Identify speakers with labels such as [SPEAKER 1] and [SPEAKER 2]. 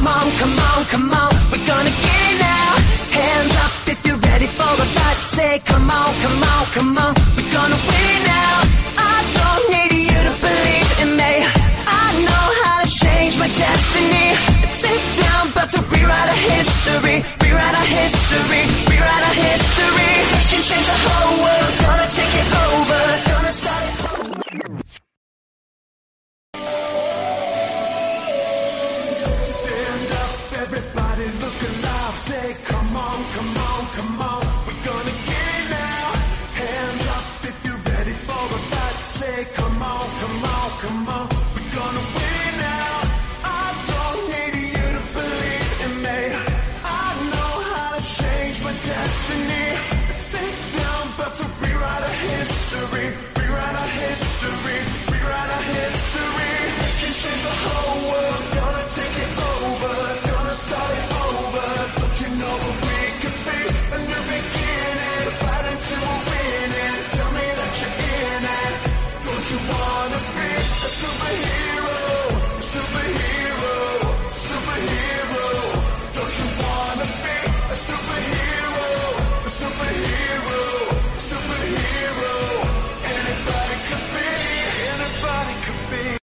[SPEAKER 1] come on, come on, come on, we're gonna get it now. Hands up if you're ready for the fight. Say come on, come on, come on, we're gonna win it now. I don't need you to believe in me. I know how to change my destiny. Sit down, about to rewrite our history. Rewrite our history, rewrite our history. Can change the whole world, gonna take it over, gonna start it over. Stand up, everybody look alive. Say come on, come on, come on, we're gonna get it now. Hands up if you're ready for a fight. Say come on, come on, come on, we're gonna win it now. I don't need you to believe in me. I know how to change my destiny. Sit down, about to rewrite our history. Rewrite our history, rewrite our history. Can change the whole world, gonna take it over, gonna start it over. Don't you know what we could be? A new beginning, fighting till we're winning. Tell me that you're in it. Don't you want